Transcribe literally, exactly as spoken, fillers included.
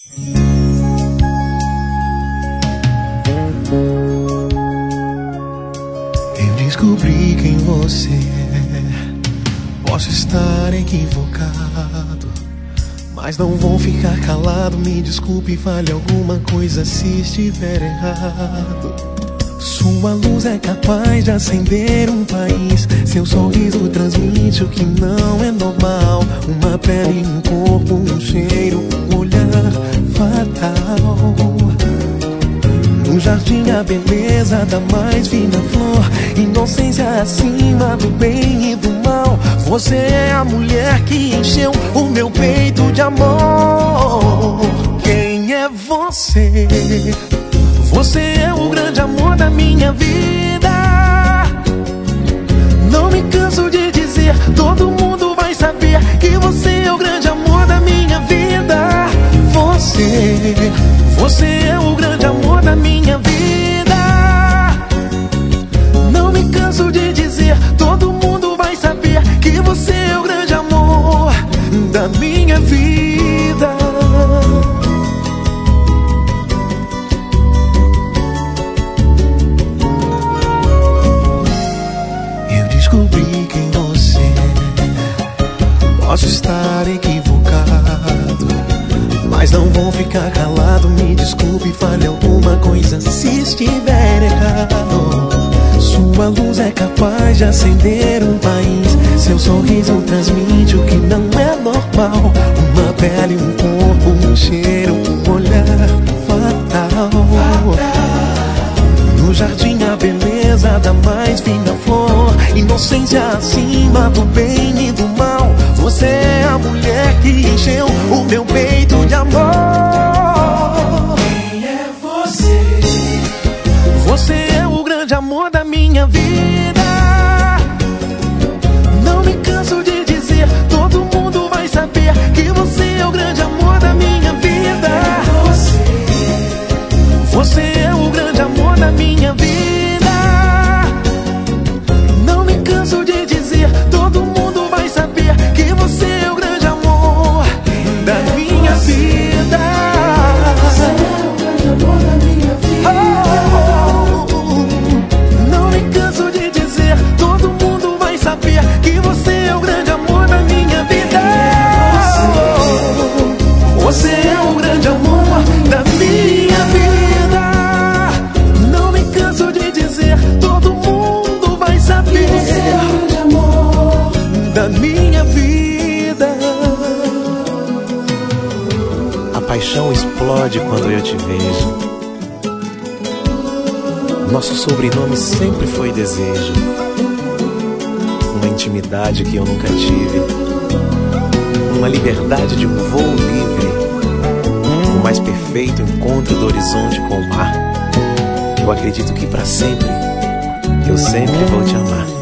Eu descobri quem você é. Posso estar equivocado, mas não vou ficar calado. Me desculpe, fale alguma coisa se estiver errado. Sua luz é capaz de acender um país. Seu sorriso transmite o que não é normal. Uma pele, um corpo, um cheiro, um olhar fatal. No jardim a beleza da mais fina flor. Inocência acima do bem e do mal. Você é a mulher que encheu o meu peito de amor. Quem é você? Você é o grande amor da minha vida. Não me canso de dizer, todo mundo vai saber que você é o grande amor da minha vida. Você, você é o grande amor da minha vida. Não me canso de dizer, todo mundo vai saber que você é o grande amor da minha vida. Eu descobri quem você é. Posso estar equivocado, mas não vou ficar calado. Me desculpe, fale alguma coisa se estiver errado. Sua luz é capaz de acender um país. Seu sorriso transmite o que não é normal. Uma pele, um corpo, um cheiro, um olhar fatal. No jardim a beleza da mais fina flor. Inocência acima do bem e do mal. Você é a mulher que encheu o meu peito de amor. Quem é você? Você é o grande amor da minha vida. Não me canso de dizer, todo mundo vai saber que você é o grande amor da minha vida. Você é o grande amor da minha vida. Não me canso de dizer, todo mundo vai saber que você é o grande amor da minha vida. Você é o grande amor da minha vida. Oh, não me canso de dizer, todo mundo vai saber que você é o grande amor da minha vida. Oh, você é o grande amor da minha vida. Não me canso de dizer, todo mundo vai saber Você é o grande amor da minha vida. A paixão explode quando eu te vejo. Nosso sobrenome sempre foi desejo. Uma intimidade que eu nunca tive. Uma liberdade de um voo livre. O mais perfeito encontro do horizonte com o mar. Eu acredito que para sempre, eu sempre vou te amar.